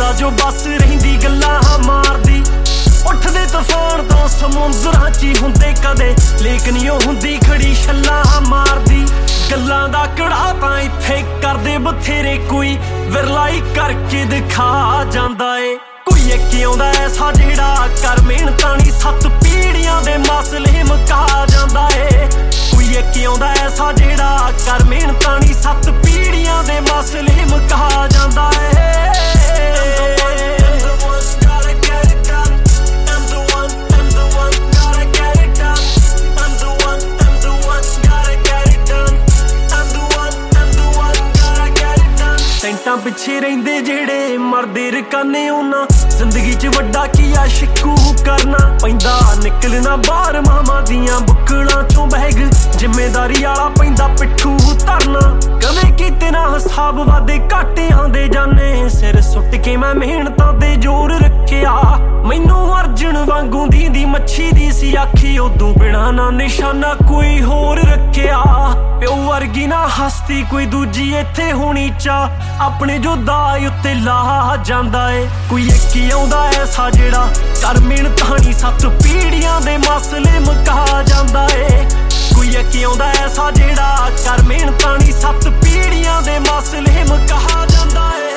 ਬੰਦਾ ਜੋ ਬਸ ਰਹਿੰਦੀ ਗੱਲਾਂ ਮਾਰਦੀ। ਉੱਠਦੇ ਤੂਫਾਨ ਤੋਂ ਸਮੁੰਦਰਾਂ 'ਚ ਹੀ ਹੁੰਦੇ ਕਦੇ, ਲੇਕਿਨ ਉਹ ਹੁੰਦੀ ਖੜੀ ਛੱਲਾਂ ਮਾਰਦੀ। ਗੱਲਾਂ ਦਾ ਕੜਾ ਤਾਂ ਇੱਥੇ ਕਰਦੇ ਬਥੇਰੇ, ਕੋਈ ਵਿਰਲਾਈ ਕਰਕੇ ਦਿਖਾ ਜਾਂਦਾ ਏ। ਕੋਈ ਇੱਕ ਆਉਂਦਾ ਐਸਾ ਜਿਹੜਾ ਕਰ ਮਿਹਨਤਾਂ ਨੀ 7 ਪੀੜ੍ਹੀਆਂ ਦੇ ਮਸਲੇ ਮੁਕਾ ਜਾਂਦਾ ਏ। ਕੋਈ ਇੱਕ ਆਉਂਦਾ ਐਸਾ ਜਿਹੜਾ ਕਰ ਮਿਹਨਤਾਂ ਨੀ 7 ਪੀੜ੍ਹੀਆਂ ਦੇ ਮਸਲੇ ਮੁਕਾ ਜਾਂਦਾ ਏ। ਸੈਂਟਾਂ ਪਿੱਛੇ ਰਹਿੰਦੇ ਜਿਹੜੇ ਮਰਦੇ ਰਕਾਨੇ, ਉਹਨਾਂ ਜ਼ਿੰਦਗੀ 'ਚ ਵੱਡਾ ਕੀ ਆ ਸ਼ਿਕੂ ਕਰਨਾ। ਪੈਂਦਾ ਨਿਕਲਣਾ ਬਾਹਰ ਮਾਵਾਂ ਦੀਆਂ ਬੁੱਕਲਾਂ 'ਚੋਂ ਬੈਗ, ਜ਼ਿੰਮੇਦਾਰੀ ਵਾਲਾ ਪੈਂਦਾ ਪਿੱਠੂ ਧਰਨਾ। ਕਦੇ ਕੀਤੇ ਨਾ ਹਿਸਾਬ ਵਾਦੇ ਘਾਟਿਆਂ ਦੇ ਜਾਨੇ, ਸਿਰ ਸੁੱਟ ਕੇ ਮੈਂ ਮਿਹਨਤਾਂ ਤੇ ਜ਼ੋਰ ਰੱਖਿਆ। ਮੈਨੂੰ ਅਰਜਨ ਵਾਂਗੂ ਦੀ ਮੱਛੀ ਦੀ ਸੀ ਆਖੀ, ਉਦੋਂ ਬਿਨਾਂ ਨਾ ਨਿਸ਼ਾਨਾ ਕੋਈ ਹੋਰ ਰੱਖਿਆ। ਪਿਓ ਵਰਗੀ ਨਾ ਹਸਤੀ ਕੋਈ ਦੂਜੀ ਇੱਥੇ ਹੋਣੀ ਚਾ, ਆਪਣੇ ਜੋ ਦਾਅ ਉੱਤੇ ਲਾ ਜਾਂਦਾ ਏ। ਕੋਈ ਇੱਕ ਆਉਂਦਾ ਐਸਾ ਜਿਹੜਾ ਕਰ ਮਿਹਨਤਾਂ ਨੀ 7 ਪੀੜ੍ਹੀਆਂ ਦੇ ਮਸਲੇ ਮੁਕਾ ਜਾਂਦਾ ਏ। ਕੋਈ ਇੱਕ ਆਉਂਦਾ ਐਸਾ ਜਿਹੜਾ ਕਰ ਮਿਹਨਤਾਂ ਨੀ 7 ਪੀੜ੍ਹੀਆਂ ਦੇ ਮਸਲੇ ਮੁਕਾ ਜਾਂਦਾ ਏ।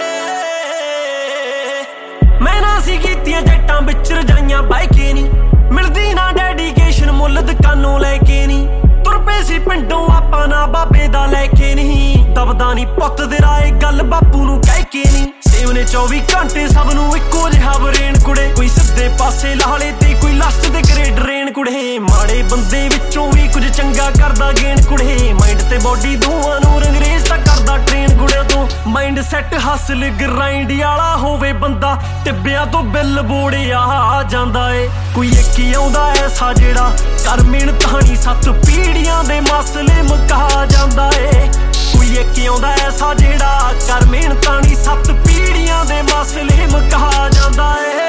ਮੈਂ ਨਾ ਸੀ ਕੀਤੀਆਂ ਜੱਟਾਂ ਵਿੱਚ ਰਜਾਈਆਂ ਬਹਿ ਕੇ ਨੀ, ਮਿਲਦੀ ਨਾ ਡੈਡੀਕੇਸ਼ਨ ਮੁੱਲ ਦੁਕਾਨੋਂ ਲੈ ਕੇ ਨੀ। ਤੁਰ ਪਏ ਸੀ ਪਿੰਡੋਂ ਆਪਾਂ ਨਾ ਬਾਬੇ ਦਾ ਲੈ ਕੇ ਨਹੀਂ, ਦਬਦਾ ਨੀ ਪੁੱਤ ਦੇ ਰਾਏ ਗੱਲ ਬਾਪੂ ਨੂੰ ਕਹਿ ਕੇ ਨੀ। ਸੇਵ ਨੇ 24 ਘੰਟੇ ਸਭ ਨੂੰ ਇੱਕੋ ਜਿਹਾ ਬਰੇਨ ਕੁੜੇ, ਕੋਈ ਸਿੱਧੇ ਪਾਸੇ ਲਾਲੇ ਤੇ ਕੋਈ ਲਾਸਟ ਤੇ ਗ੍ਰੇਡ ਰੇਨ ਕੁੜੇ। ਮਾੜੇ ਬੰਦੇ ਵਿੱਚੋਂ ਵੀ ਕੁਝ ਚੰਗਾ ਕਰਦਾ ਗੇਨ ਕੁੜੇ, ਮਾਈਂਡ ਤੇ ਬੋਡੀ ਦੋਵਾਂ ਨੂੰ ਰੰਗਰੇਜ਼ ਤਾਂ ਕਰਦਾ ਟ੍ਰੇਨ ਕੁੜੇ ਤੋਂ। ਮਾਈਂਡ ਸੈੱਟ ਹਾਸਲ ਗਰਾਈਂਡ ਵਾਲਾ ਹੋਵੇ ਬੰਦਾ, ਟਿੱਬਿਆਂ ਤੋਂ ਬਿੱਲ ਬੋੜਿਆ ਜਾਂਦਾ ਏ। ਕੋਈ ਇੱਕ ਆਉਂਦਾ ਐਸਾ ਜਿਹੜਾ ਕਰ ਮਿਹਨਤਾਂ ਨੀ 7 ਪੀੜ੍ਹੀਆਂ ਦੇ ਮਸਲੇ ਮੁਕਾ ਜਾਂਦਾ ਏ। ਕੋਈ ਇੱਕ ਆਉਂਦਾ ਐਸਾ ਜਿਹੜਾ ਕਰ ਮਿਹਨਤਾਂ ਨੀ 7 ਪੀੜ੍ਹੀਆਂ ਦੇ ਮਸਲੇ ਮੁਕਾ ਜਾਂਦਾ ਏ।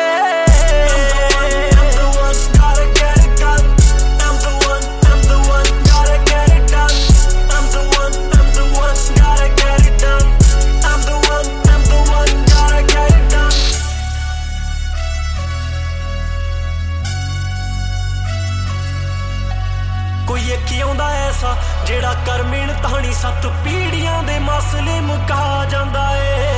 ਕੋਈ ਇੱਕ ਆਉਂਦਾ ਐਸਾ ਜਿਹੜਾ ਕਰ ਮਿਹਨਤਾਂ ਨੀ 7 ਪੀੜ੍ਹੀਆਂ ਦੇ ਮਸਲੇ ਮੁਕਾ ਜਾਂਦਾ ਏ।